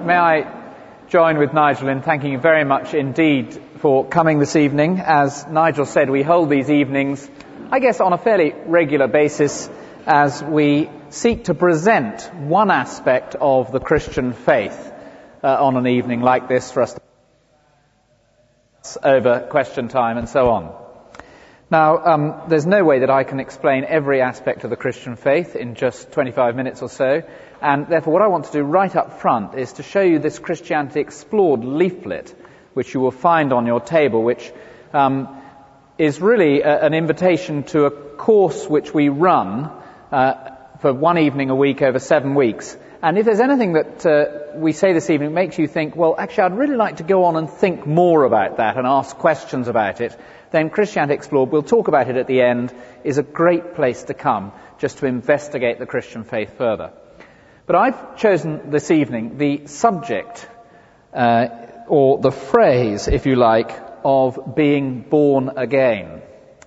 May I join with Nigel in thanking you very much indeed for coming this evening. As Nigel said, we hold these evenings, I guess, on a fairly regular basis as we seek to present one aspect of the Christian faith on an evening like this for us to over question time and so on. Now, there's no way that I can explain every aspect of the Christian faith in just 25 minutes or so, and therefore what I want to do right up front is to show you this Christianity Explored leaflet, which you will find on your table, which is really an invitation to a course which we run for one evening a week over 7 weeks. And if there's anything that we say this evening makes you think, well, actually, I'd really like to go on and think more about that and ask questions about it, then Christianity Explored, we'll talk about it at the end, is a great place to come just to investigate the Christian faith further. But I've chosen this evening the subject, or the phrase, if you like, of being born again.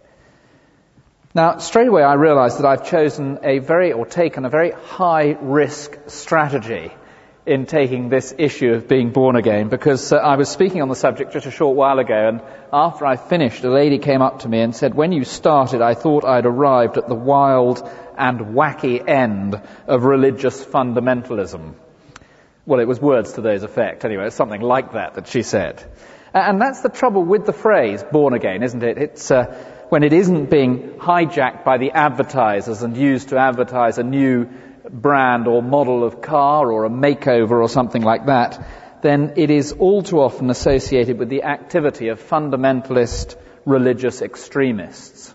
Now, straight away I realised that I've taken a very high-risk strategy in taking this issue of being born again, because I was speaking on the subject just a short while ago, and after I finished, a lady came up to me and said, when you started, I thought I'd arrived at the wild and wacky end of religious fundamentalism. Well, it was words to those effect. Anyway, it's something like that she said. And that's the trouble with the phrase born again, isn't it? It's when it isn't being hijacked by the advertisers and used to advertise a new brand or model of car or a makeover or something like that, then it is all too often associated with the activity of fundamentalist religious extremists.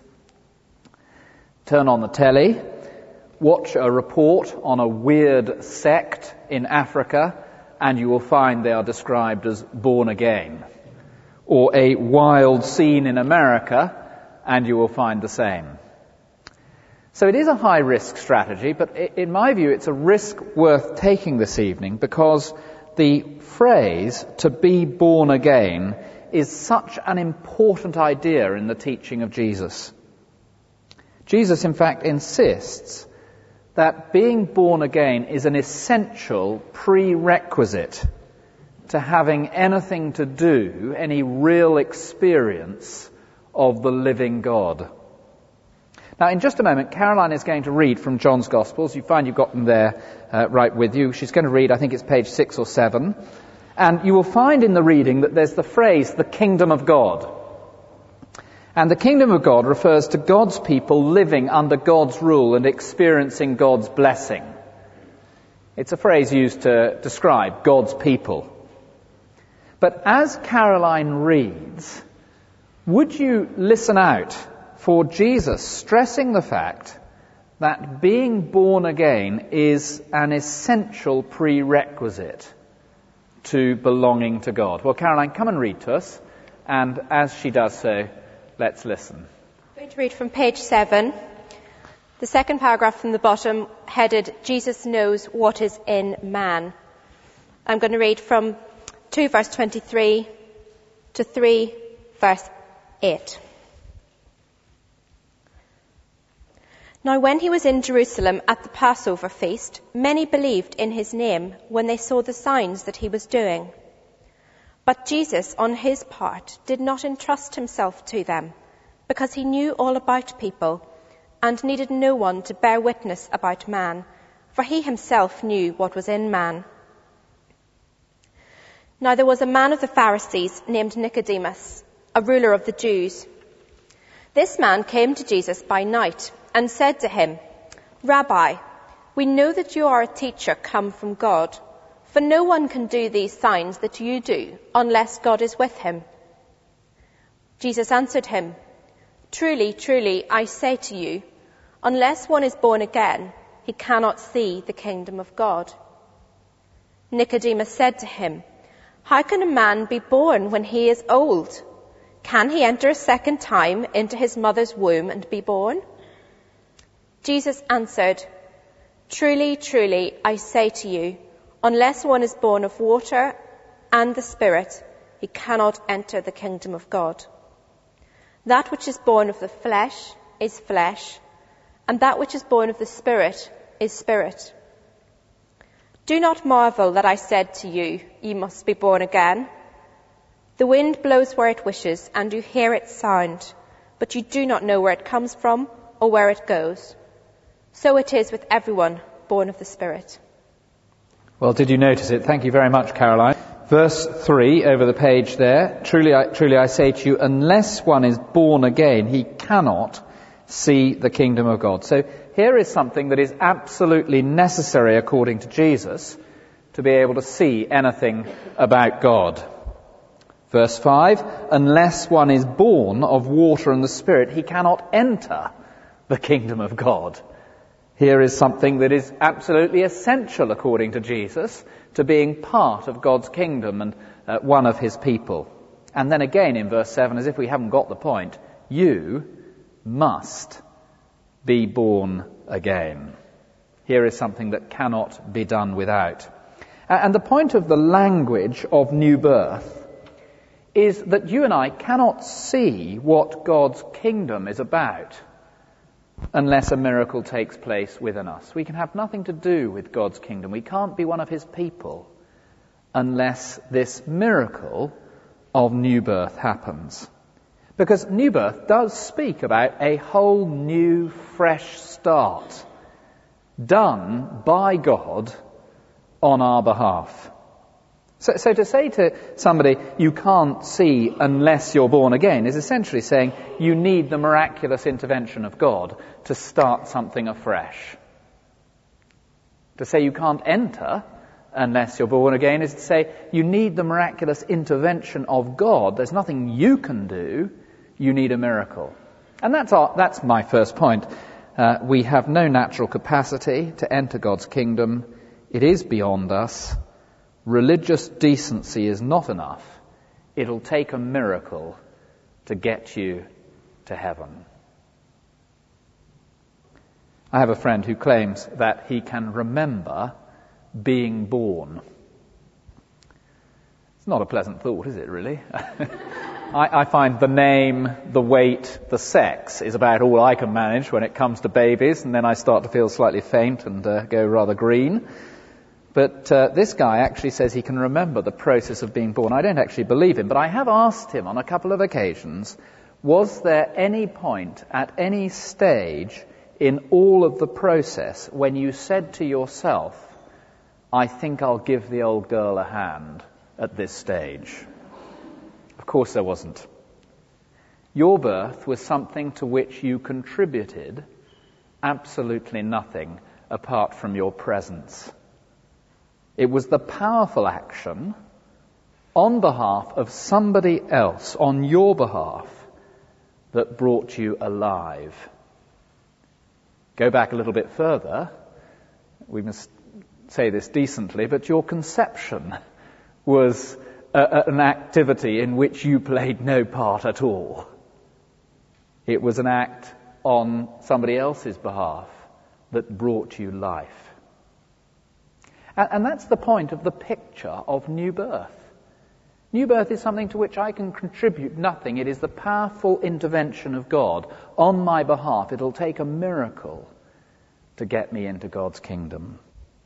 Turn on the telly, watch a report on a weird sect in Africa, and you will find they are described as born again. Or a wild scene in America, and you will find the same. So it is a high-risk strategy, but in my view it's a risk worth taking this evening because the phrase, to be born again, is such an important idea in the teaching of Jesus. Jesus, in fact, insists that being born again is an essential prerequisite to having anything to do, any real experience of the living God. Now, in just a moment, Caroline is going to read from John's Gospels. You find you've got them there right with you. She's going to read, I think it's page 6 or 7. And you will find in the reading that there's the phrase, the kingdom of God. And the kingdom of God refers to God's people living under God's rule and experiencing God's blessing. It's a phrase used to describe God's people. But as Caroline reads, would you listen out for Jesus stressing the fact that being born again is an essential prerequisite to belonging to God? Well, Caroline, come and read to us, and as she does so, let's listen. I'm going to read from page 7, the second paragraph from the bottom, headed, Jesus knows what is in man. I'm going to read from 2 verse 23 to 3 verse 8. Now when he was in Jerusalem at the Passover feast, many believed in his name when they saw the signs that he was doing. But Jesus, on his part, did not entrust himself to them, because he knew all about people and needed no one to bear witness about man, for he himself knew what was in man. Now there was a man of the Pharisees named Nicodemus, a ruler of the Jews. This man came to Jesus by night and said to him, Rabbi, we know that you are a teacher come from God, for no one can do these signs that you do unless God is with him. Jesus answered him, Truly, truly, I say to you, unless one is born again, he cannot see the kingdom of God. Nicodemus said to him, How can a man be born when he is old? Can he enter a second time into his mother's womb and be born? Jesus answered, Truly, truly, I say to you, unless one is born of water and the Spirit, he cannot enter the kingdom of God. That which is born of the flesh is flesh, and that which is born of the Spirit is spirit. Do not marvel that I said to you, ye must be born again. The wind blows where it wishes, and you hear its sound, but you do not know where it comes from or where it goes. So it is with everyone born of the Spirit. Well, did you notice it? Thank you very much, Caroline. Verse 3 over the page there. Truly I say to you, unless one is born again, he cannot see the kingdom of God. So here is something that is absolutely necessary, according to Jesus, to be able to see anything about God. Verse 5, unless one is born of water and the Spirit, he cannot enter the kingdom of God. Here is something that is absolutely essential, according to Jesus, to being part of God's kingdom and one of his people. And then again in verse 7, as if we haven't got the point, you must be born again. Here is something that cannot be done without. And the point of the language of new birth is that you and I cannot see what God's kingdom is about unless a miracle takes place within us. We can have nothing to do with God's kingdom. We can't be one of his people unless this miracle of new birth happens. Because new birth does speak about a whole new, fresh start done by God on our behalf. So to say to somebody, you can't see unless you're born again, is essentially saying you need the miraculous intervention of God to start something afresh. To say you can't enter unless you're born again is to say you need the miraculous intervention of God. There's nothing you can do. You need a miracle. And that's my first point. We have no natural capacity to enter God's kingdom. It is beyond us. Religious decency is not enough. It'll take a miracle to get you to heaven. I have a friend who claims that he can remember being born. It's not a pleasant thought, is it, really? I find the name, the weight, the sex is about all I can manage when it comes to babies, and then I start to feel slightly faint and go rather green. But this guy actually says he can remember the process of being born. I don't actually believe him, but I have asked him on a couple of occasions, was there any point at any stage in all of the process when you said to yourself, I think I'll give the old girl a hand at this stage? Of course there wasn't. Your birth was something to which you contributed absolutely nothing apart from your presence. It was the powerful action on behalf of somebody else, on your behalf, that brought you alive. Go back a little bit further. We must say this decently, but your conception was an activity in which you played no part at all. It was an act on somebody else's behalf that brought you life. And that's the point of the picture of new birth. New birth is something to which I can contribute nothing. It is the powerful intervention of God on my behalf. It'll take a miracle to get me into God's kingdom.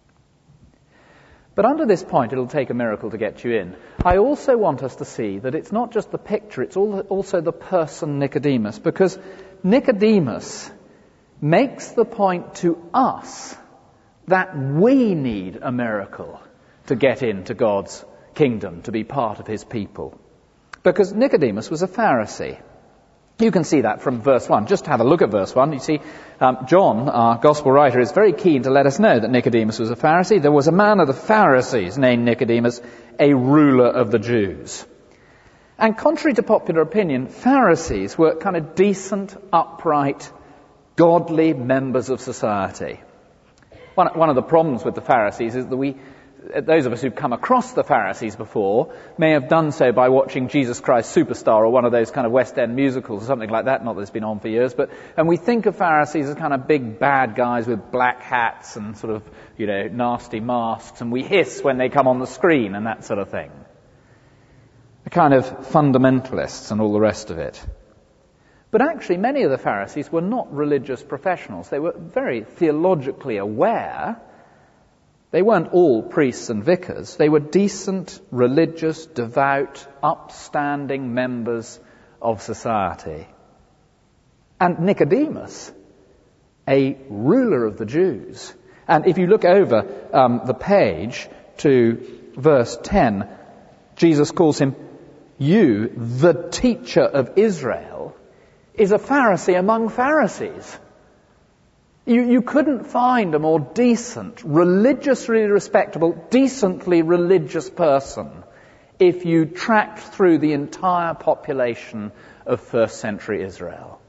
But under this point, it'll take a miracle to get you in. I also want us to see that it's not just the picture, it's also the person Nicodemus, because Nicodemus makes the point to us that we need a miracle to get into God's kingdom, to be part of his people. Because Nicodemus was a Pharisee. You can see that from verse 1. Just have a look at verse 1. You see, John, our gospel writer, is very keen to let us know that Nicodemus was a Pharisee. There was a man of the Pharisees named Nicodemus, a ruler of the Jews. And contrary to popular opinion, Pharisees were kind of decent, upright, godly members of society. One of the problems with the Pharisees is that those of us who've come across the Pharisees before may have done so by watching Jesus Christ Superstar or one of those kind of West End musicals or something like that, not that it's been on for years, and we think of Pharisees as kind of big bad guys with black hats and sort of, nasty masks, and we hiss when they come on the screen and that sort of thing. The kind of fundamentalists and all the rest of it. But actually, many of the Pharisees were not religious professionals. They were very theologically aware, They weren't all priests and vicars. They were decent, religious, devout, upstanding members of society. And Nicodemus, a ruler of the Jews. And if you look over the page to verse 10, Jesus calls him, "You, the teacher of Israel," is a Pharisee among Pharisees. You couldn't find a more decent, religiously respectable, decently religious person if you tracked through the entire population of first century Israel.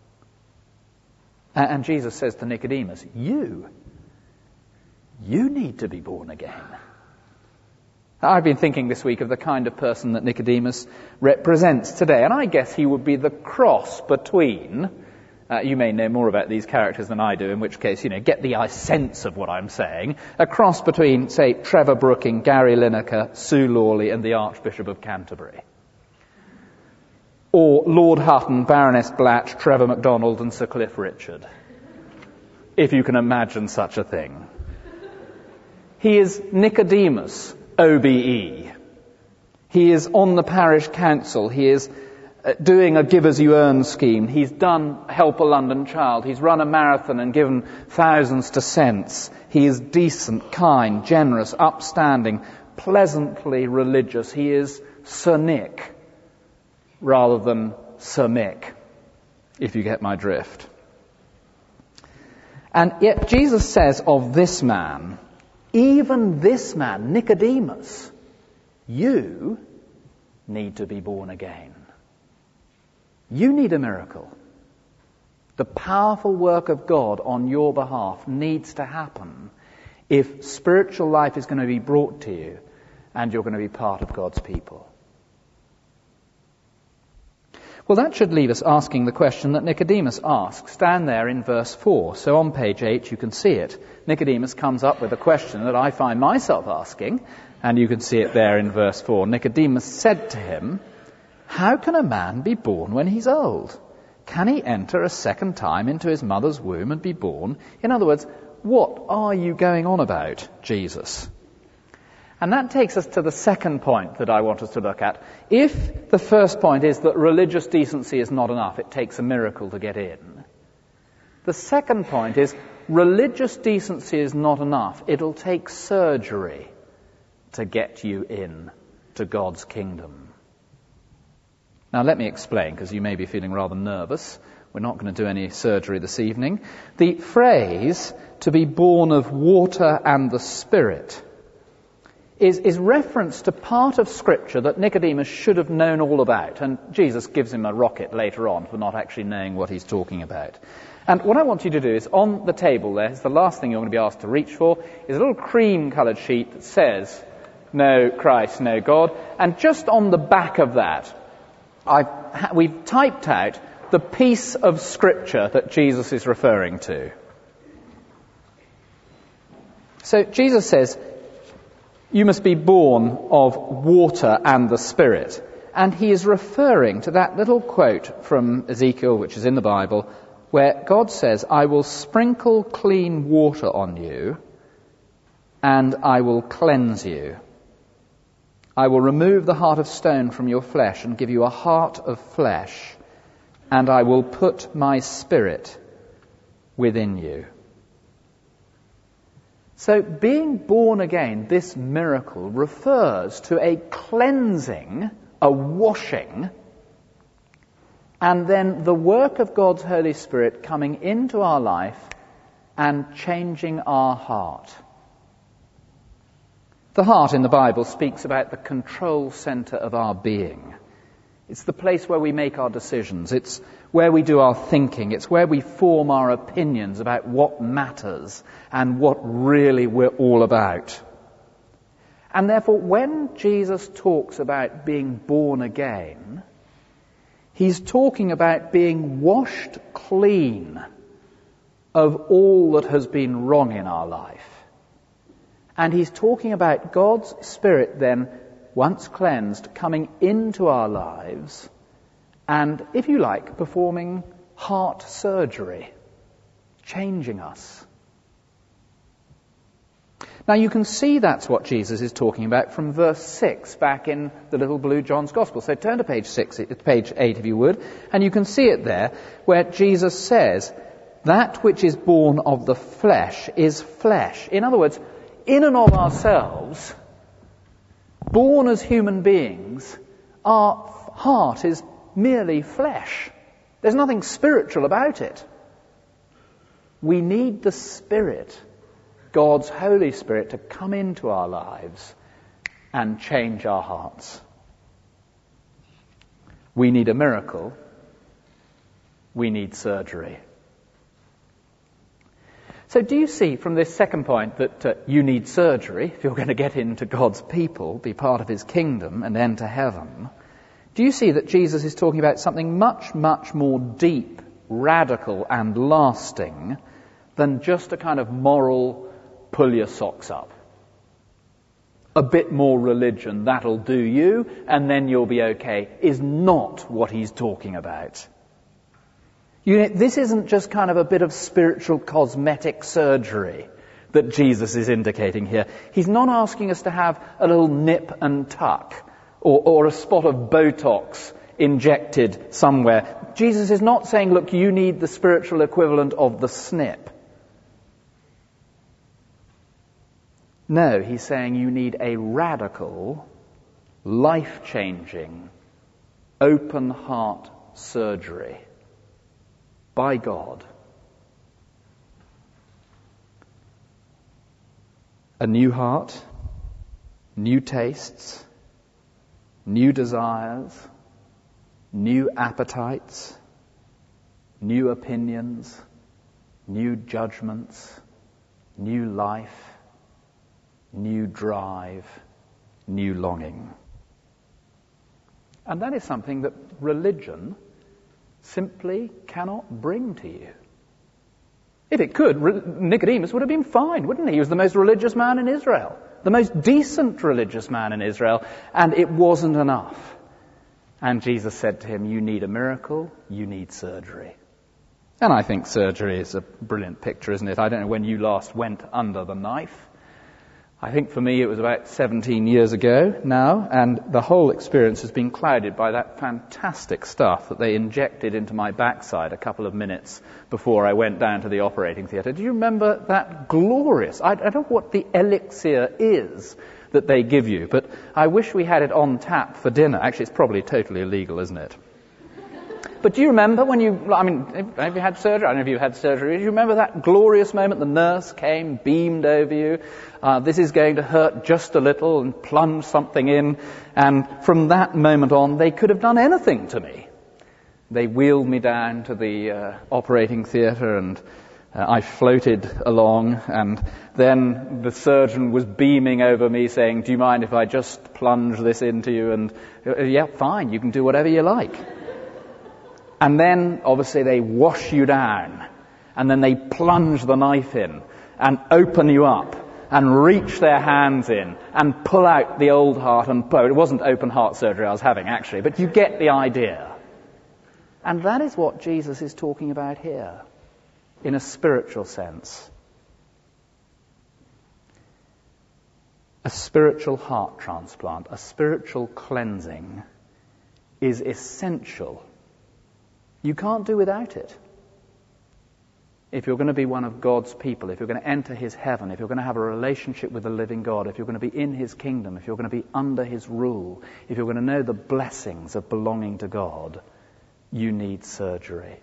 And Jesus says to Nicodemus, you need to be born again. I've been thinking this week of the kind of person that Nicodemus represents today, and I guess he would be the cross between, you may know more about these characters than I do, in which case, get the sense of what I'm saying, a cross between, say, Trevor Brooking, Gary Lineker, Sue Lawley and the Archbishop of Canterbury. Or Lord Hutton, Baroness Blatch, Trevor MacDonald and Sir Cliff Richard, if you can imagine such a thing. He is Nicodemus, OBE. He is on the parish council. He is doing a give as you earn scheme. He's done Help a London Child. He's run a marathon and given thousands to Sense. He is decent, kind, generous, upstanding, pleasantly religious. He is Sir Nick rather than Sir Mick, if you get my drift. And yet Jesus says of this man, even this man, Nicodemus, you need to be born again. You need a miracle. The powerful work of God on your behalf needs to happen if spiritual life is going to be brought to you and you're going to be part of God's people. Well, that should leave us asking the question that Nicodemus asks, down there in verse 4. So on page 8 you can see it. Nicodemus comes up with a question that I find myself asking, and you can see it there in verse 4. Nicodemus said to him, "How can a man be born when he's old? Can he enter a second time into his mother's womb and be born?" In other words, what are you going on about, Jesus? And that takes us to the second point that I want us to look at. If the first point is that religious decency is not enough, it takes a miracle to get in. The second point is religious decency is not enough. It'll take surgery to get you in to God's kingdom. Now let me explain, because you may be feeling rather nervous. We're not going to do any surgery this evening. The phrase, to be born of water and the Spirit, is reference to part of Scripture that Nicodemus should have known all about. And Jesus gives him a rocket later on for not actually knowing what he's talking about. And what I want you to do is, on the table there, is the last thing you're going to be asked to reach for, is a little cream-coloured sheet that says, "No Christ, no God." And just on the back of that, we've typed out the piece of Scripture that Jesus is referring to. So Jesus says, you must be born of water and the Spirit. And he is referring to that little quote from Ezekiel, which is in the Bible, where God says, "I will sprinkle clean water on you, and I will cleanse you. I will remove the heart of stone from your flesh and give you a heart of flesh, and I will put my Spirit within you." So being born again, this miracle, refers to a cleansing, a washing, and then the work of God's Holy Spirit coming into our life and changing our heart. The heart in the Bible speaks about the control center of our being. It's the place where we make our decisions. It's where we do our thinking. It's where we form our opinions about what matters and what really we're all about. And therefore, when Jesus talks about being born again, he's talking about being washed clean of all that has been wrong in our life. And he's talking about God's Spirit then, once cleansed, coming into our lives and, if you like, performing heart surgery, changing us. Now you can see that's what Jesus is talking about from verse 6 back in the little blue John's Gospel. So turn to page 8 if you would, and you can see it there where Jesus says, that which is born of the flesh is flesh. In other words, in and of ourselves, born as human beings, our heart is merely flesh. There's nothing spiritual about it. We need the Spirit, God's Holy Spirit, to come into our lives and change our hearts. We need a miracle. We need surgery. So do you see from this second point that you need surgery if you're going to get into God's people, be part of his kingdom and enter heaven? Do you see that Jesus is talking about something much, much more deep, radical and lasting than just a kind of moral pull your socks up? A bit more religion, that'll do you, and then you'll be okay, is not what he's talking about. This isn't just kind of a bit of spiritual cosmetic surgery that Jesus is indicating here. He's not asking us to have a little nip and tuck or a spot of Botox injected somewhere. Jesus is not saying, look, you need the spiritual equivalent of the snip. No, he's saying you need a radical, life-changing, open-heart surgery by God. A new heart, new tastes, new desires, new appetites, new opinions, new judgments, new life, new drive, new longing. And that is something that religion simply cannot bring to you. If it could, Nicodemus would have been fine, wouldn't he? He was the most religious man in Israel, the most decent religious man in Israel, and it wasn't enough. And Jesus said to him, you need a miracle, you need surgery. And I think surgery is a brilliant picture, isn't it? I don't know when you last went under the knife. I think for me it was about 17 years ago now, and the whole experience has been clouded by that fantastic stuff that they injected into my backside a couple of minutes before I went down to the operating theatre. Do you remember that glorious, I don't know what the elixir is that they give you, but I wish we had it on tap for dinner. Actually, it's probably totally illegal, isn't it? But do you remember when have you had surgery? I don't know if you had surgery. Do you remember that glorious moment? The nurse came, beamed over you. This is going to hurt just a little, and plunged something in. And from that moment on, they could have done anything to me. They wheeled me down to the operating theatre, and I floated along. And then the surgeon was beaming over me, saying, "Do you mind if I just plunge this into you?" And yeah, fine, you can do whatever you like. And then, obviously, they wash you down, and then they plunge the knife in, and open you up, and reach their hands in, and pull out the old heart and it wasn't open heart surgery I was having, actually, but you get the idea. And that is what Jesus is talking about here, in a spiritual sense. A spiritual heart transplant, a spiritual cleansing, is essential. You can't do without it. If you're going to be one of God's people, if you're going to enter his heaven, if you're going to have a relationship with the living God, if you're going to be in his kingdom, if you're going to be under his rule, if you're going to know the blessings of belonging to God, you need surgery.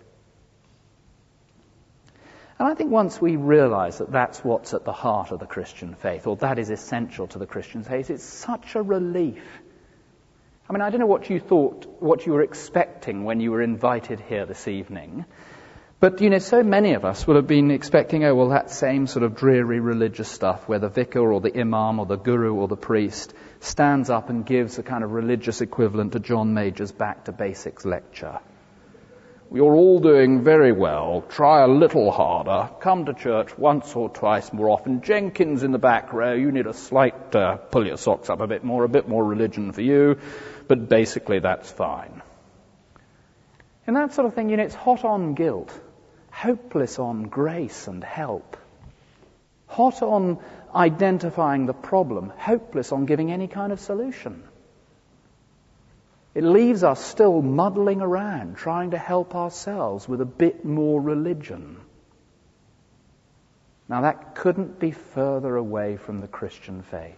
And I think once we realize that that's what's at the heart of the Christian faith, or that is essential to the Christian faith, it's such a relief. I mean, I don't know what you thought, what you were expecting when you were invited here this evening. But, so many of us will have been expecting, that same sort of dreary religious stuff where the vicar or the imam or the guru or the priest stands up and gives a kind of religious equivalent to John Major's Back to Basics lecture. You're all doing very well. Try a little harder. Come to church once or twice more often. Jenkins in the back row, you need a slight pull your socks up a bit more religion for you. But basically that's fine. And that sort of thing, it's hot on guilt, hopeless on grace and help, hot on identifying the problem, hopeless on giving any kind of solution. It leaves us still muddling around, trying to help ourselves with a bit more religion. Now that couldn't be further away from the Christian faith.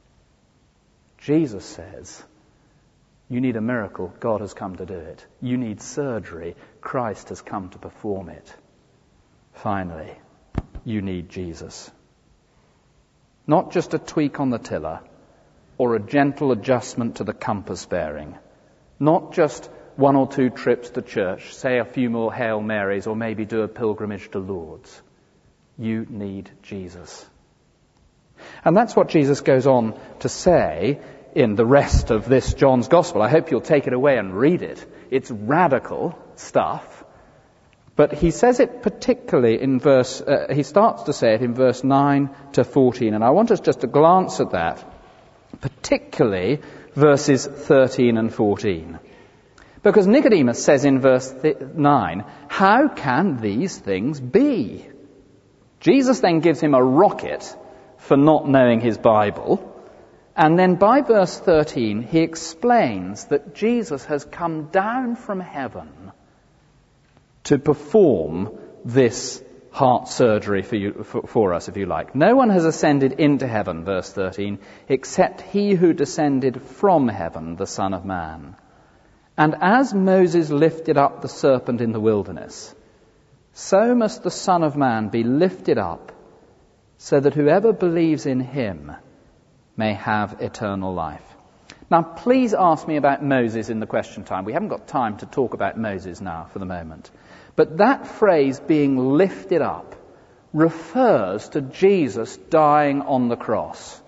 Jesus says, you need a miracle, God has come to do it. You need surgery, Christ has come to perform it. Finally, you need Jesus. Not just a tweak on the tiller, or a gentle adjustment to the compass bearing. Not just one or two trips to church, say a few more Hail Marys, or maybe do a pilgrimage to Lourdes. You need Jesus. And that's what Jesus goes on to say in the rest of this John's Gospel. I hope you'll take it away and read it. It's radical stuff. But he says it particularly in he starts to say it in verse 9 to 14. And I want us just to glance at that, particularly verses 13 and 14. Because Nicodemus says in verse 9, how can these things be? Jesus then gives him a rocket for not knowing his Bible. And then by verse 13, he explains that Jesus has come down from heaven to perform this heart surgery for us, if you like. No one has ascended into heaven, verse 13, except he who descended from heaven, the Son of Man. And as Moses lifted up the serpent in the wilderness, so must the Son of Man be lifted up, so that whoever believes in him may have eternal life. Now, please ask me about Moses in the question time. We haven't got time to talk about Moses now for the moment. But that phrase, being lifted up, refers to Jesus dying on the cross.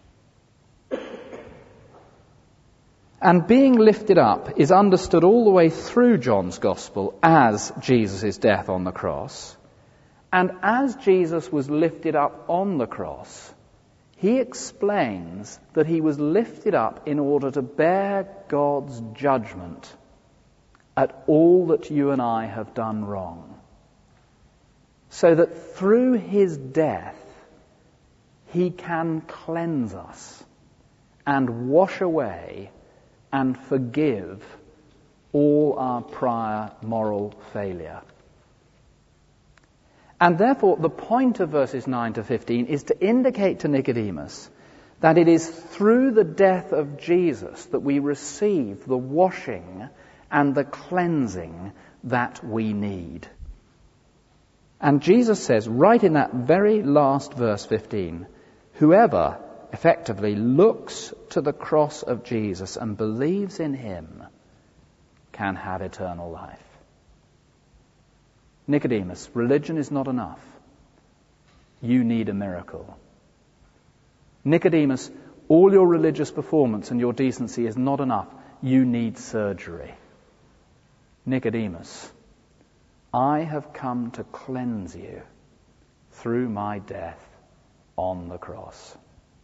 And being lifted up is understood all the way through John's Gospel as Jesus' death on the cross. And as Jesus was lifted up on the cross, he explains that he was lifted up in order to bear God's judgment at all that you and I have done wrong. So that through his death, he can cleanse us and wash away and forgive all our prior moral failure. And therefore, the point of verses 9 to 15 is to indicate to Nicodemus that it is through the death of Jesus that we receive the washing and the cleansing that we need. And Jesus says, right in that very last verse 15, whoever effectively looks to the cross of Jesus and believes in him can have eternal life. Nicodemus, religion is not enough. You need a miracle. Nicodemus, all your religious performance and your decency is not enough. You need surgery. Nicodemus, I have come to cleanse you through my death on the cross.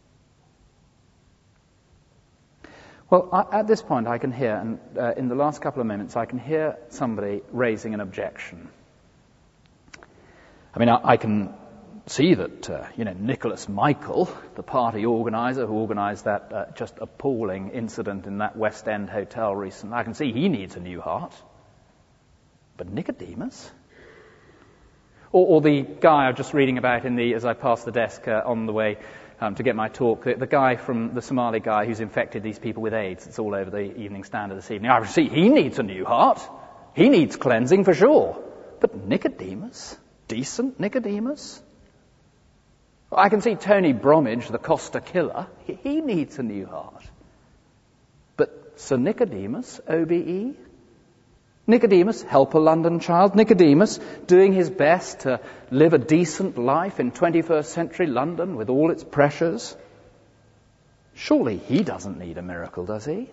Well, at this point I can hear, and in the last couple of minutes, I can hear somebody raising an objection. I mean, I can see that, Nicholas Michael, the party organizer who organized that just appalling incident in that West End hotel recently, I can see he needs a new heart. But Nicodemus? Or the guy I was just reading about as I passed the desk on the way to get my talk, the guy from the Somali guy who's infected these people with AIDS. It's all over the Evening Standard this evening. I see he needs a new heart. He needs cleansing for sure. But Nicodemus? Decent Nicodemus? I can see Tony Bromwich, the Costa killer. He needs a new heart. But Sir Nicodemus, OBE? Nicodemus, helper London child. Nicodemus, doing his best to live a decent life in 21st century London with all its pressures. Surely he doesn't need a miracle, does he?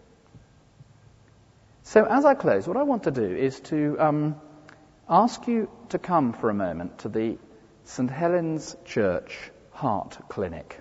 So as I close, what I want to do is to ask you to come for a moment to the St. Helen's Church Heart Clinic.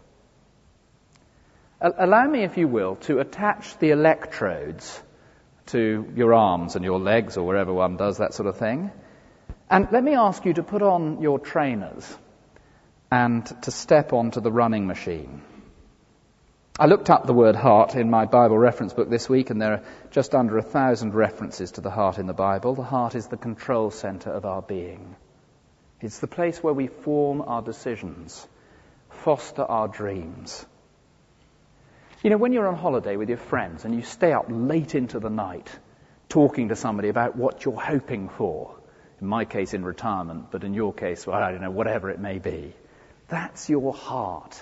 Allow me, if you will, to attach the electrodes to your arms and your legs, or wherever one does that sort of thing. And let me ask you to put on your trainers and to step onto the running machine. I looked up the word heart in my Bible reference book this week, and there are just under 1,000 references to the heart in the Bible. The heart is the control center of our being. It's the place where we form our decisions, foster our dreams. You know, when you're on holiday with your friends and you stay up late into the night talking to somebody about what you're hoping for, in my case in retirement, but in your case, well, I don't know, whatever it may be, that's your heart.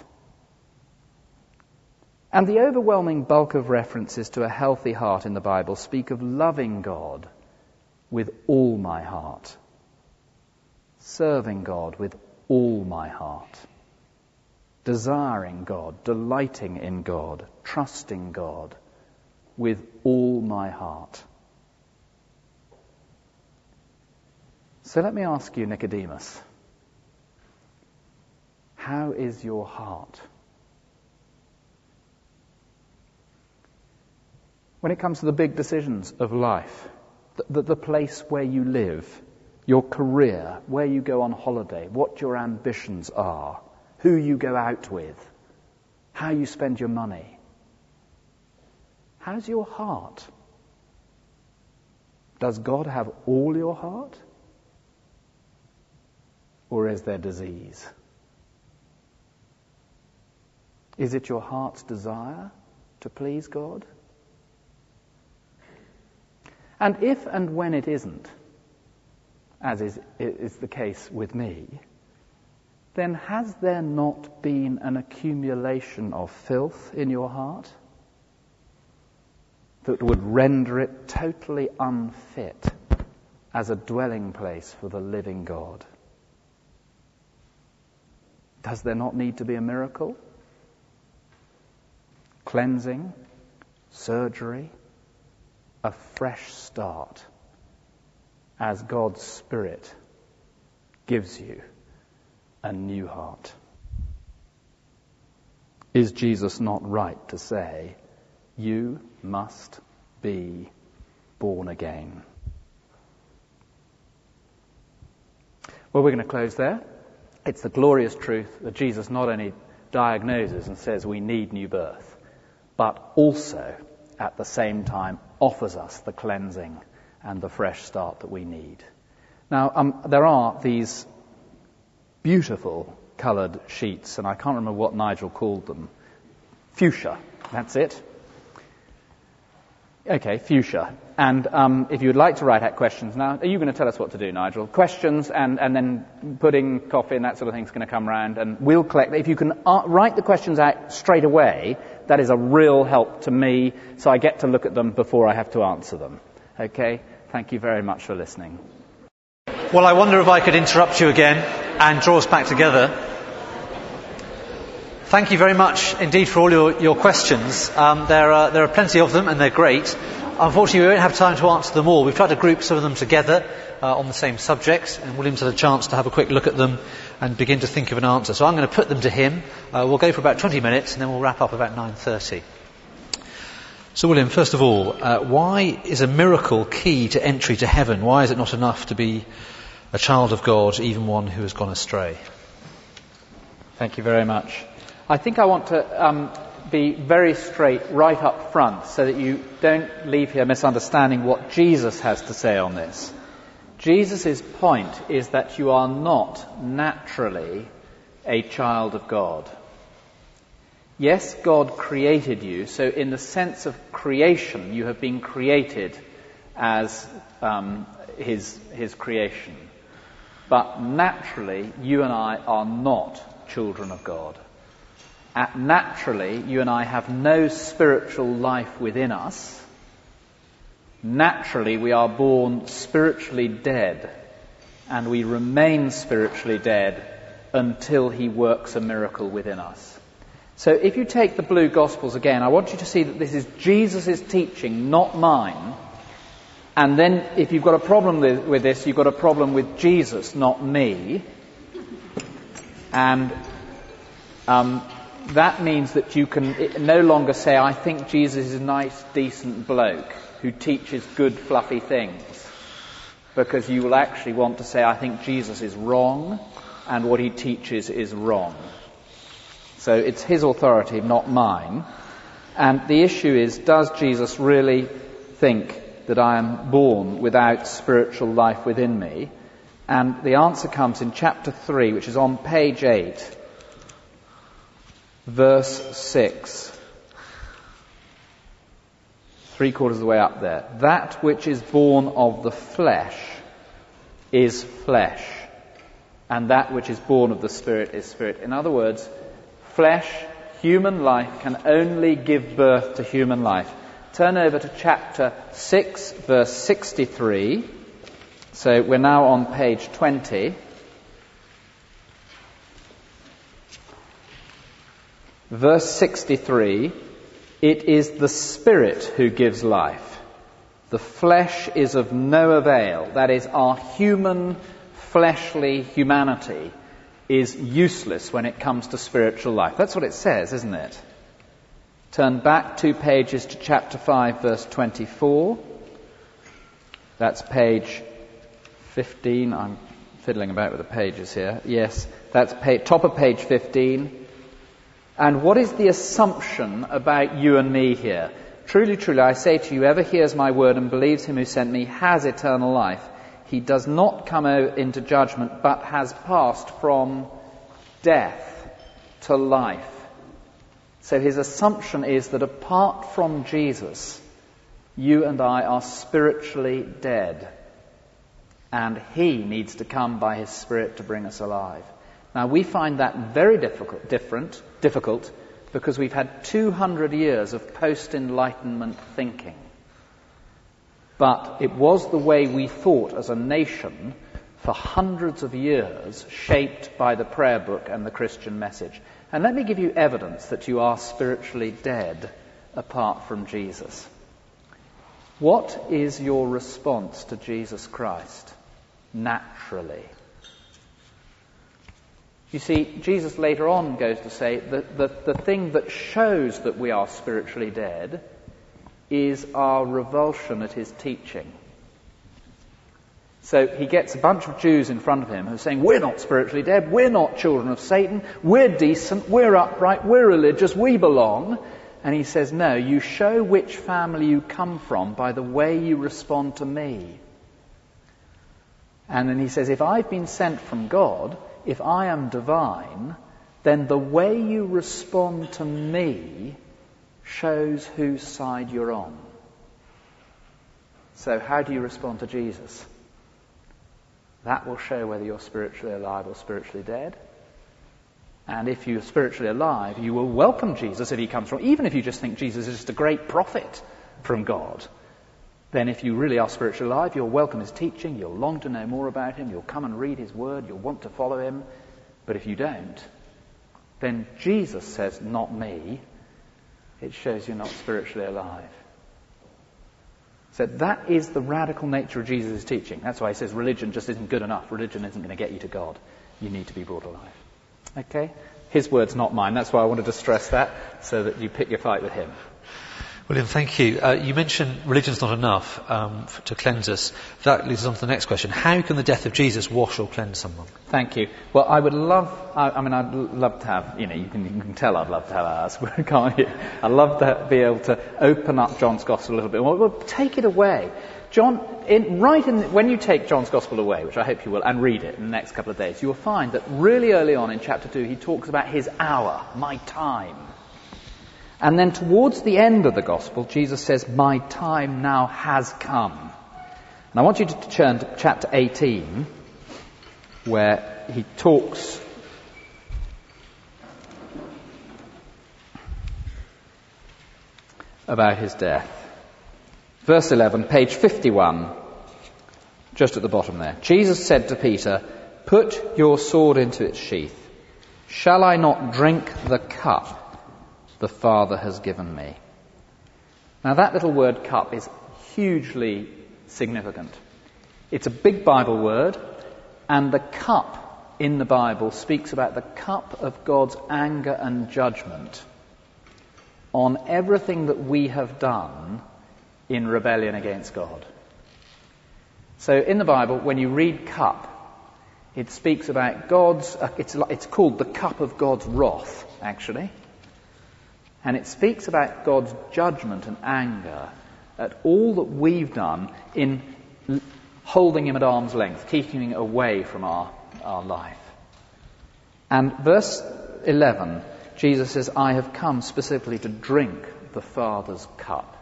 And the overwhelming bulk of references to a healthy heart in the Bible speak of loving God with all my heart, serving God with all my heart, desiring God, delighting in God, trusting God with all my heart. So let me ask you, Nicodemus, how is your heart? When it comes to the big decisions of life, the place where you live, your career, where you go on holiday, what your ambitions are, who you go out with, how you spend your money, how's your heart? Does God have all your heart? Or is there disease? Is it your heart's desire to please God? And if and when it isn't, as is the case with me, then has there not been an accumulation of filth in your heart that would render it totally unfit as a dwelling place for the living God? Does there not need to be a miracle? Cleansing, surgery, a fresh start as God's Spirit gives you a new heart. Is Jesus not right to say, you must be born again? Well, we're going to close there. It's the glorious truth that Jesus not only diagnoses and says we need new birth, but also at the same time offers us the cleansing and the fresh start that we need. Now, there are these beautiful coloured sheets, and I can't remember what Nigel called them. Fuchsia, that's it. Okay, fuchsia. And if you'd like to write out questions now, are you going to tell us what to do, Nigel? Questions, and then pudding, coffee, and that sort of thing's going to come round, and we'll collect. If you can write the questions out straight away, that is a real help to me, so I get to look at them before I have to answer them. Okay? Thank you very much for listening. Well, I wonder if I could interrupt you again and draw us back together. Thank you very much indeed for all your questions. There are plenty of them, and they're great. Unfortunately, we won't have time to answer them all. We've tried to group some of them together on the same subject, and William's had a chance to have a quick look at them and begin to think of an answer. So I'm going to put them to him. We'll go for about 20 minutes, and then we'll wrap up about 9:30. So, William, first of all, why is a miracle key to entry to heaven? Why is it not enough to be a child of God, even one who has gone astray? Thank you very much. I think I want to be very straight right up front so that you don't leave here misunderstanding what Jesus has to say on this. Jesus' point is that you are not naturally a child of God. Yes, God created you, so in the sense of creation, you have been created as His creation. But naturally, you and I are not children of God. Naturally, you and I have no spiritual life within us. Naturally, we are born spiritually dead, and we remain spiritually dead until He works a miracle within us. So if you take the Blue Gospels again, I want you to see that this is Jesus' teaching, not mine. And then if you've got a problem with this, you've got a problem with Jesus, not me. And that means that you can no longer say, I think Jesus is a nice, decent bloke who teaches good, fluffy things. Because you will actually want to say, I think Jesus is wrong, and what he teaches is wrong. So it's his authority, not mine. And the issue is, does Jesus really think that I am born without spiritual life within me? And the answer comes in chapter 3, which is on page 8, verse 6. 3/4 of the way up there. That which is born of the flesh is flesh, and that which is born of the Spirit is spirit. In other words, flesh, human life, can only give birth to human life. Turn over to chapter 6, verse 63. So we're now on page 20. Verse 63, it is the Spirit who gives life. The flesh is of no avail. That is, our human, fleshly humanity is useless when it comes to spiritual life. That's what it says, isn't it? Turn back 2 pages to chapter 5, verse 24. That's page 15. I'm fiddling about with the pages here. Yes, that's top of page 15. And what is the assumption about you and me here? Truly, truly, I say to you, whoever hears my word and believes him who sent me has eternal life. He does not come into judgment, but has passed from death to life. So his assumption is that apart from Jesus, you and I are spiritually dead. And he needs to come by his Spirit to bring us alive. Now, we find that very difficult, because we've had 200 years of post-Enlightenment thinking. But it was the way we thought as a nation for hundreds of years, shaped by the prayer book and the Christian message. And let me give you evidence that you are spiritually dead apart from Jesus. What is your response to Jesus Christ? Naturally. You see, Jesus later on goes to say that the thing that shows that we are spiritually dead is our revulsion at his teaching. So he gets a bunch of Jews in front of him who are saying, we're not spiritually dead, we're not children of Satan, we're decent, we're upright, we're religious, we belong. And he says, no, you show which family you come from by the way you respond to me. And then he says, if I've been sent from God, if I am divine, then the way you respond to me shows whose side you're on. So how do you respond to Jesus? That will show whether you're spiritually alive or spiritually dead. And if you're spiritually alive, you will welcome Jesus if he comes from, even if you just think Jesus is just a great prophet from God. Then if you really are spiritually alive, you'll welcome his teaching, you'll long to know more about him, you'll come and read his word, you'll want to follow him. But if you don't, then Jesus says, not me. It shows you're not spiritually alive. So that is the radical nature of Jesus' teaching. That's why he says religion just isn't good enough. Religion isn't going to get you to God. You need to be brought alive. Okay? His words, not mine. That's why I wanted to stress that, so that you pick your fight with him. William, thank you. You mentioned religion's not enough to cleanse us. That leads us on to the next question. How can the death of Jesus wash or cleanse someone? Thank you. Well, I would love, I'd love to have, you can tell I'd love to have ours, can't you? I'd love to be able to open up John's Gospel a little bit. Well, take it away. When you take John's Gospel away, which I hope you will, and read it in the next couple of days, you will find that really early on in chapter 2, he talks about his hour, my time. And then towards the end of the Gospel, Jesus says, my time now has come. And I want you to turn to chapter 18, where he talks about his death. Verse 11, page 51, just at the bottom there. Jesus said to Peter, put your sword into its sheath. Shall I not drink the cup the Father has given me? Now that little word cup is hugely significant. It's a big Bible word, and the cup in the Bible speaks about the cup of God's anger and judgment on everything that we have done in rebellion against God. So in the Bible, when you read cup, It speaks about God's, it's called the cup of God's wrath, actually. And it speaks about God's judgment and anger at all that we've done in holding him at arm's length, keeping him away from our life. And verse 11, Jesus says, I have come specifically to drink the Father's cup.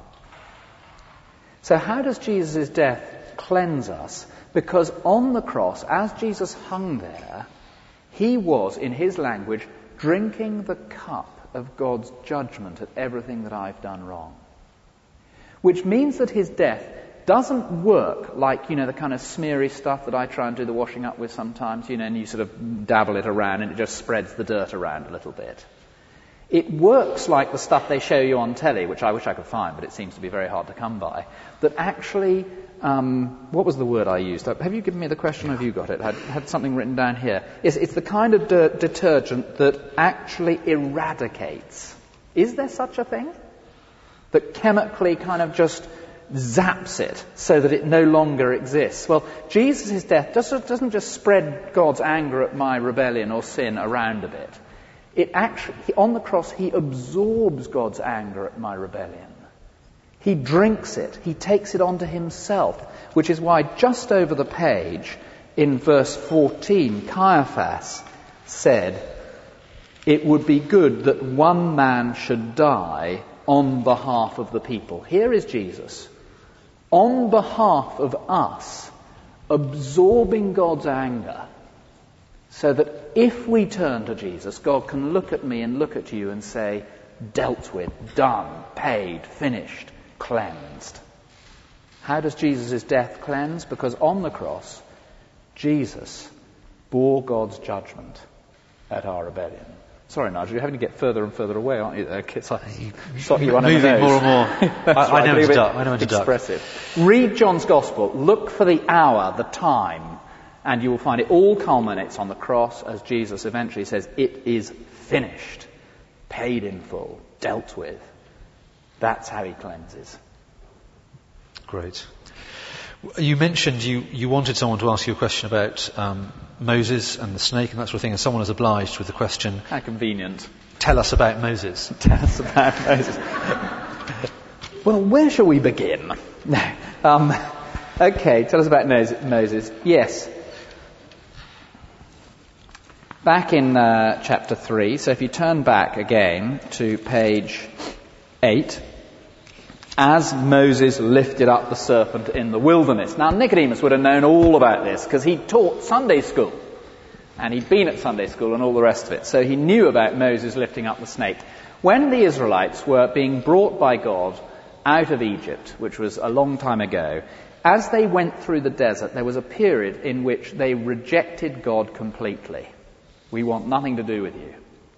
So how does Jesus' death cleanse us? Because on the cross, as Jesus hung there, he was, in his language, drinking the cup of God's judgment at everything that I've done wrong. Which means that his death doesn't work like, the kind of smeary stuff that I try and do the washing up with sometimes, and you sort of dabble it around and it just spreads the dirt around a little bit. It works like the stuff they show you on telly, which I wish I could find, but it seems to be very hard to come by, that actually, what was the word I used? Have you given me the question or have you got it? I had something written down here. Yes, it's the kind of detergent that actually eradicates. Is there such a thing? That chemically kind of just zaps it so that it no longer exists. Well, Jesus' death doesn't just spread God's anger at my rebellion or sin around a bit. It actually, on the cross, he absorbs God's anger at my rebellion. He drinks it. He takes it onto himself, which is why just over the page in verse 14, Caiaphas said, it would be good that one man should die on behalf of the people. Here is Jesus, on behalf of us, absorbing God's anger, so that if we turn to Jesus, God can look at me and look at you and say, dealt with, done, paid, finished, cleansed. How does Jesus' death cleanse? Because on the cross, Jesus bore God's judgment at our rebellion. Sorry, Nigel, you're having to get further and further away, aren't you? It's like shot you on the nose. Moving more and more. I know when to duck. Expressive. Read John's Gospel. Look for the hour, the time, and you will find it all culminates on the cross as Jesus eventually says, it is finished, paid in full, dealt with. That's how he cleanses. Great. You mentioned you wanted someone to ask you a question about Moses and the snake and that sort of thing, and someone has obliged with the question. How convenient. Tell us about Moses. Tell us about Moses. Well, where shall we begin? No. Okay, tell us about Moses. Yes. Back in chapter 3, so if you turn back again to page 8, as Moses lifted up the serpent in the wilderness. Now, Nicodemus would have known all about this because he taught Sunday school. And he'd been at Sunday school and all the rest of it. So he knew about Moses lifting up the snake. When the Israelites were being brought by God out of Egypt, which was a long time ago, as they went through the desert, there was a period in which they rejected God completely. We want nothing to do with you.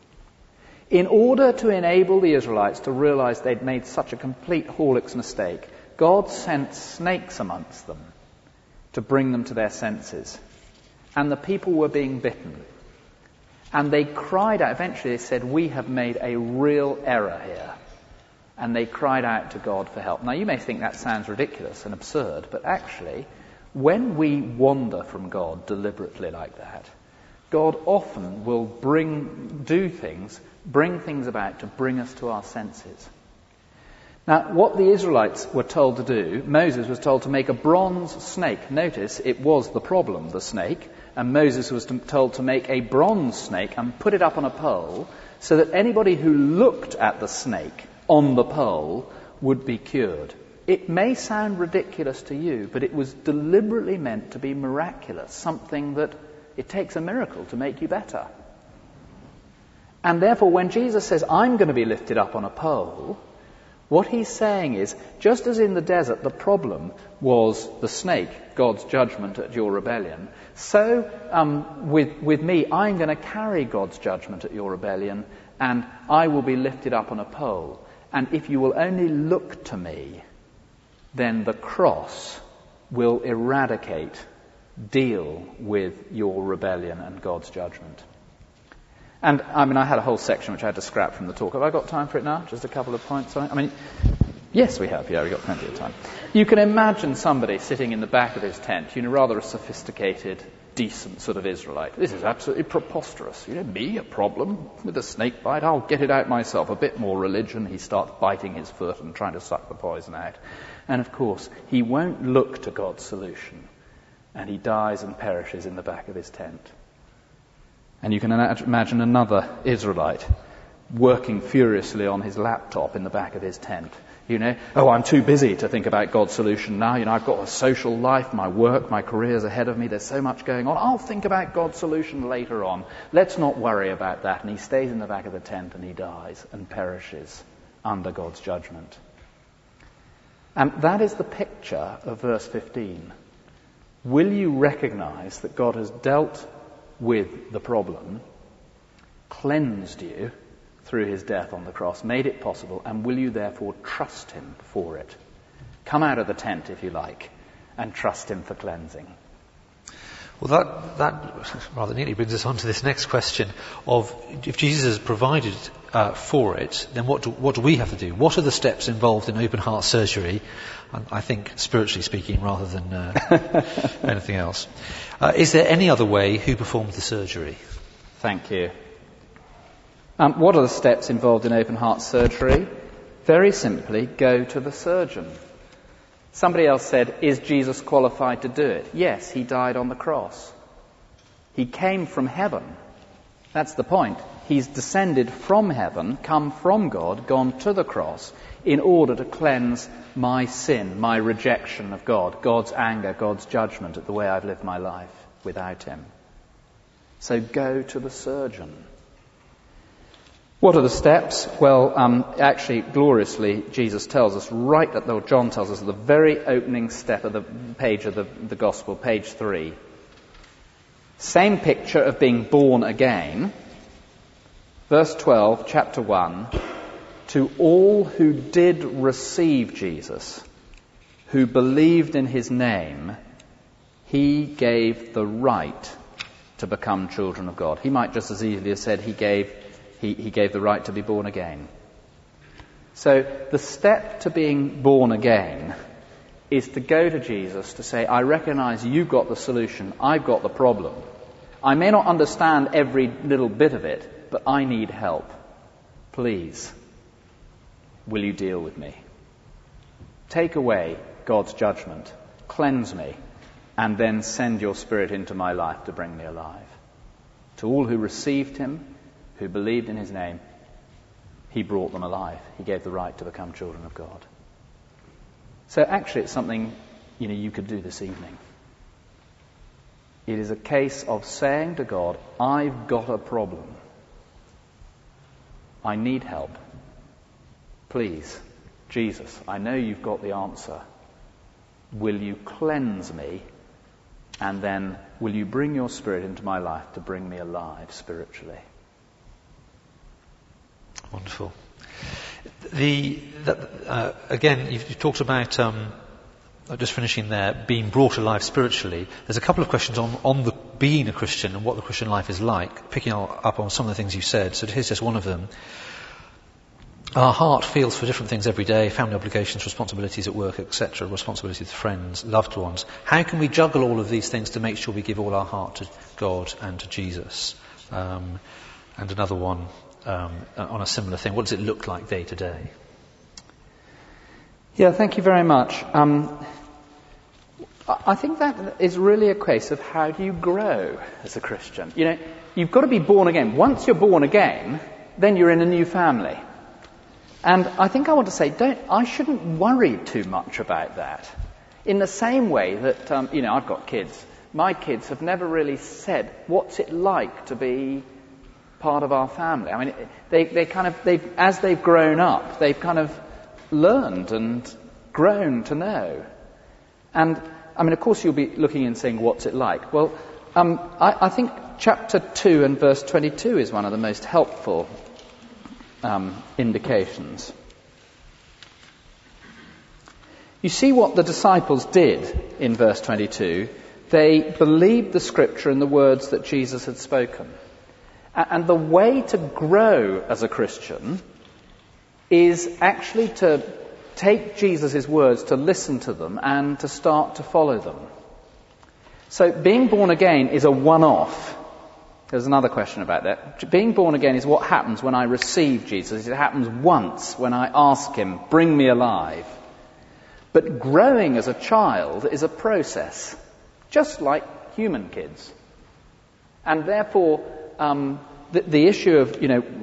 In order to enable the Israelites to realize they'd made such a complete Horlick's mistake, God sent snakes amongst them to bring them to their senses. And the people were being bitten. And they cried out, eventually they said, we have made a real error here. And they cried out to God for help. Now you may think that sounds ridiculous and absurd, but actually, when we wander from God deliberately like that, God often will bring things about to bring us to our senses. Now, what the Israelites were told to do, Moses was told to make a bronze snake. Notice, it was the problem, the snake, and Moses was told to make a bronze snake and put it up on a pole so that anybody who looked at the snake on the pole would be cured. It may sound ridiculous to you, but it was deliberately meant to be miraculous, something that it takes a miracle to make you better. And therefore, when Jesus says, I'm going to be lifted up on a pole, what he's saying is, just as in the desert the problem was the snake, God's judgment at your rebellion, so with me, I'm going to carry God's judgment at your rebellion, and I will be lifted up on a pole. And if you will only look to me, then the cross will eradicate, deal with your rebellion and God's judgment. And, I had a whole section which I had to scrap from the talk. Have I got time for it now? Just a couple of points. Yes, we have. Yeah, we've got plenty of time. You can imagine somebody sitting in the back of his tent, rather a sophisticated decent sort of Israelite. This is absolutely preposterous. Me, a problem with a snake bite? I'll get it out myself. A bit more religion. He starts biting his foot and trying to suck the poison out. And of course, he won't look to God's solution. And he dies and perishes in the back of his tent. And you can imagine another Israelite working furiously on his laptop in the back of his tent. I'm too busy to think about God's solution now. I've got a social life, my work, my career's ahead of me. There's so much going on. I'll think about God's solution later on. Let's not worry about that. And he stays in the back of the tent and he dies and perishes under God's judgment. And that is the picture of verse 15. Will you recognize that God has dealt with the problem, cleansed you through his death on the cross, made it possible, and will you therefore trust him for it? Come out of the tent, if you like, and trust him for cleansing. Well, that rather neatly brings us on to this next question of, if Jesus has provided for it, then what do we have to do? What are the steps involved in open heart surgery? I think spiritually speaking, rather than anything else. Is there any other way? Who performs the surgery? Thank you. What are the steps involved in open heart surgery? Very simply, go to the surgeon. Somebody else said, is Jesus qualified to do it? Yes, he died on the cross. He came from heaven. That's the point. He's descended from heaven, come from God, gone to the cross in order to cleanse my sin, my rejection of God, God's anger, God's judgment at the way I've lived my life without him. So go to the surgeon. What are the steps? Well, actually, gloriously, Jesus tells us John tells us at the very opening step of the page of the Gospel, page 3. Same picture of being born again. Verse 12, chapter 1. To all who did receive Jesus, who believed in his name, he gave the right to become children of God. He might just as easily have said he gave the right to be born again. So the step to being born again is to go to Jesus to say, I recognize you've got the solution, I've got the problem. I may not understand every little bit of it, but I need help. Please, will you deal with me? Take away God's judgment, cleanse me, and then send your Spirit into my life to bring me alive. To all who received him, who believed in his name, he brought them alive. He gave the right to become children of God. So actually it's something you could do this evening. It is a case of saying to God, I've got a problem. I need help. Please, Jesus, I know you've got the answer. Will you cleanse me? And then will you bring your Spirit into my life to bring me alive spiritually? Wonderful. Again, you've talked about, just finishing there, being brought alive spiritually. There's a couple of questions on the being a Christian and what the Christian life is like, picking up on some of the things you said. So here's just one of them. Our heart feels for different things every day, family obligations, responsibilities at work, etc., responsibilities with friends, loved ones. How can we juggle all of these things to make sure we give all our heart to God and to Jesus? And another one on a similar thing. What does it look like day to day? Yeah, thank you very much. I think that is really a case of how do you grow as a Christian. You've got to be born again. Once you're born again, then you're in a new family. And I think I want to say, I shouldn't worry too much about that. In the same way that, I've got kids. My kids have never really said, what's it like to be part of our family? I mean, as they've grown up, they've kind of learned and grown to know. And, of course you'll be looking and saying, what's it like? Well, I think chapter 2 and verse 22 is one of the most helpful indications. You see what the disciples did in verse 22. They believed the scripture and the words that Jesus had spoken. And the way to grow as a Christian is actually to take Jesus' words, to listen to them, and to start to follow them. So being born again is a one-off. There's another question about that. Being born again is what happens when I receive Jesus. It happens once when I ask him, bring me alive. But growing as a child is a process, just like human kids. And therefore, the issue of,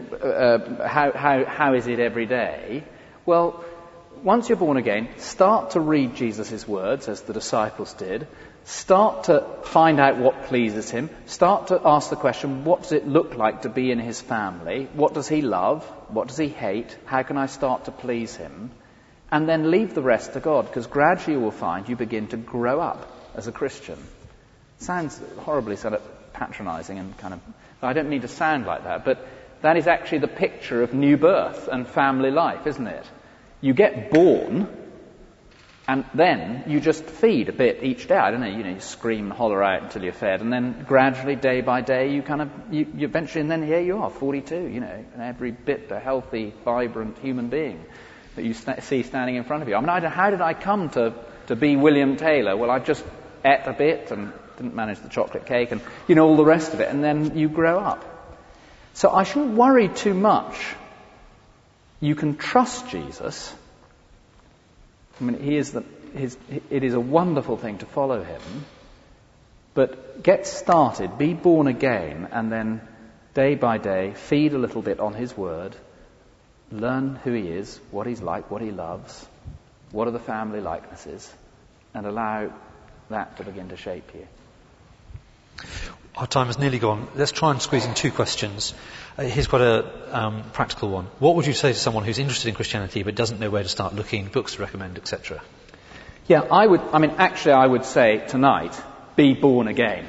how is it every day? Well, once you're born again, start to read Jesus' words, as the disciples did. Start to find out what pleases him. Start to ask the question, what does it look like to be in his family? What does he love? What does he hate? How can I start to please him? And then leave the rest to God, because gradually you will find you begin to grow up as a Christian. Sounds horribly sort of patronizing and kind of... I don't mean to sound like that, but that is actually the picture of new birth and family life, isn't it? You get born, and then you just feed a bit each day. I don't know, you scream and holler out until you're fed, and then gradually, day by day, you eventually, and then here you are, 42, and every bit a healthy, vibrant human being that you see standing in front of you. I mean, how did I come to be William Taylor? Well, I just ate a bit and didn't manage the chocolate cake and, all the rest of it, and then you grow up. So I shouldn't worry too much. You can trust Jesus. I mean, it is a wonderful thing to follow him. But get started, be born again, and then day by day feed a little bit on his word. Learn who he is, what he's like, what he loves, what are the family likenesses, and allow that to begin to shape you. Our time has nearly gone. Let's try and squeeze in two questions. Here's quite a practical one. What would you say to someone who's interested in Christianity but doesn't know where to start looking, books to recommend, etc.? Yeah, I would say tonight, be born again.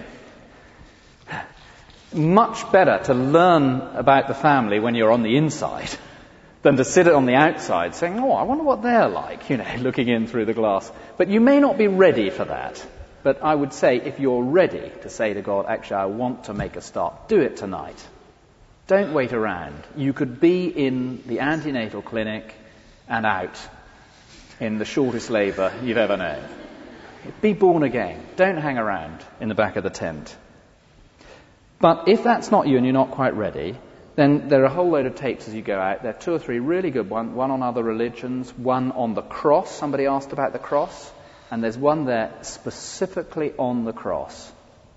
Much better to learn about the family when you're on the inside than to sit on the outside saying, I wonder what they're like, looking in through the glass. But you may not be ready for that. But I would say, if you're ready to say to God, actually, I want to make a start, do it tonight. Don't wait around. You could be in the antenatal clinic and out in the shortest labour you've ever known. Be born again. Don't hang around in the back of the tent. But if that's not you and you're not quite ready, then there are a whole load of tapes as you go out. There are 2 or 3 really good ones. One on other religions, one on the cross. Somebody asked about the cross. And there's one there specifically on the cross.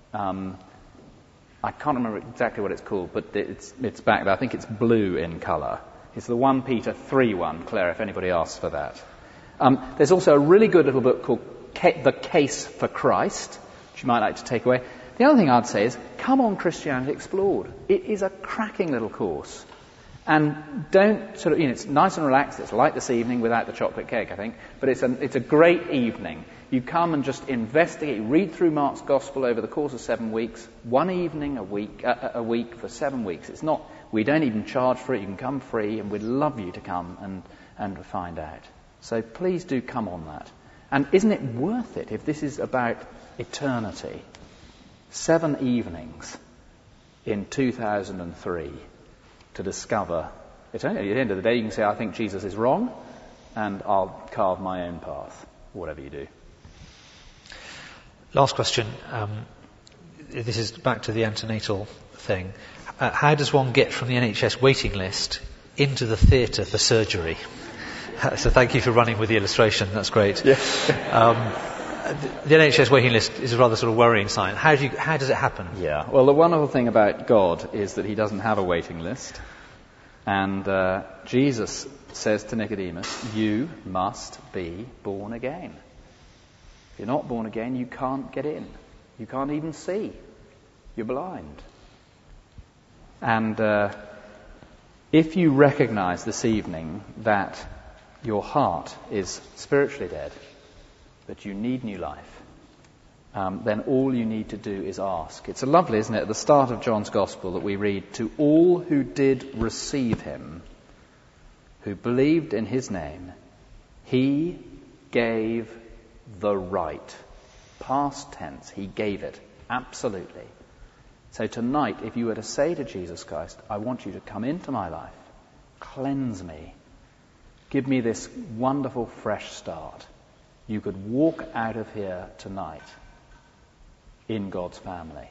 I can't remember exactly what it's called, but it's back there. I think it's blue in colour. It's the 1 Peter 3:1, Claire, if anybody asks for that. There's also a really good little book called The Case for Christ, which you might like to take away. The other thing I'd say is, come on Christianity Explored. It is a cracking little course. And don't it's nice and relaxed. It's like this evening without the chocolate cake, I think. But it's a great evening. You come and just investigate, read through Mark's Gospel over the course of 7 weeks, 1 evening a week for 7 weeks. It's not, we don't even charge for it. You can come free, and we'd love you to come and find out. So please do come on that. And isn't it worth it if this is about eternity? 7 evenings in 2003. To discover eternity. At the end of the day, you can say, I think Jesus is wrong, and I'll carve my own path, whatever you do. Last question. This is back to the antenatal thing. How does one get from the NHS waiting list into the theatre for surgery? So thank you for running with the illustration. That's great. Yeah. The NHS waiting list is a rather sort of worrying sign. How does it happen? Yeah. Well, the wonderful thing about God is that he doesn't have a waiting list. And Jesus says to Nicodemus, you must be born again. If you're not born again, you can't get in. You can't even see. You're blind. And if you recognize this evening that your heart is spiritually dead, that you need new life, then all you need to do is ask. It's lovely, isn't it, at the start of John's Gospel that we read, to all who did receive him, who believed in his name, he gave the right. Past tense, he gave it. Absolutely. So tonight, if you were to say to Jesus Christ, I want you to come into my life, cleanse me, give me this wonderful fresh start, you could walk out of here tonight in God's family.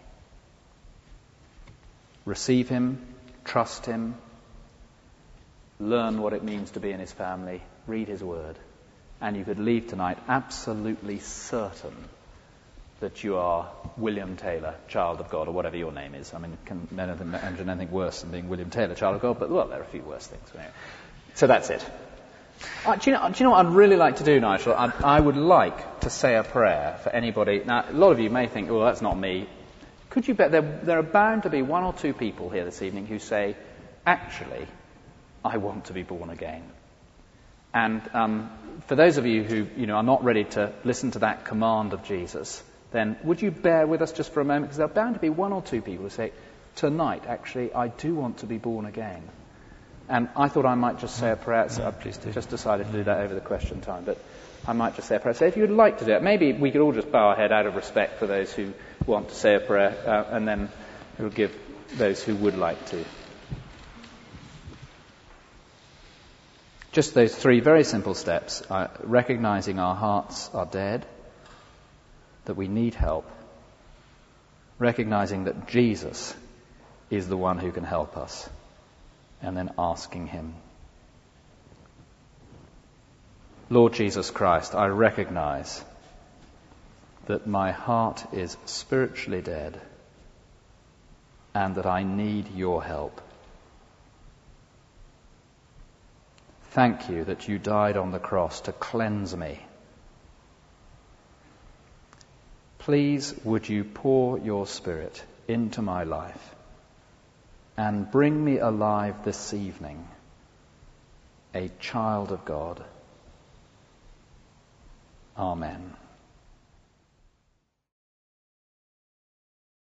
Receive him, trust him, learn what it means to be in his family, read his word, and you could leave tonight absolutely certain that you are William Taylor, child of God, or whatever your name is. I mean, can imagine anything worse than being William Taylor, child of God, but, well, there are a few worse things. So that's it. Do you know what I'd really like to do, Nigel? I would like to say a prayer for anybody. Now, a lot of you may think, well, that's not me. Could you bet there are bound to be one or two people here this evening who say, actually, I want to be born again. And for those of you who are not ready to listen to that command of Jesus, then would you bear with us just for a moment? Because there are bound to be one or two people who say, tonight, actually, I do want to be born again. And I thought I might just say a prayer. So I've just decided to do that over the question time. But I might just say a prayer. So if you would like to do it, maybe we could all just bow our head out of respect for those who want to say a prayer, and then we'll give those who would like to. Just those three very simple steps, recognizing our hearts are dead, that we need help, recognizing that Jesus is the one who can help us, and then asking him. Lord Jesus Christ, I recognize that my heart is spiritually dead and that I need your help. Thank you that you died on the cross to cleanse me. Please would you pour your Spirit into my life and bring me alive this evening, a child of God. Amen.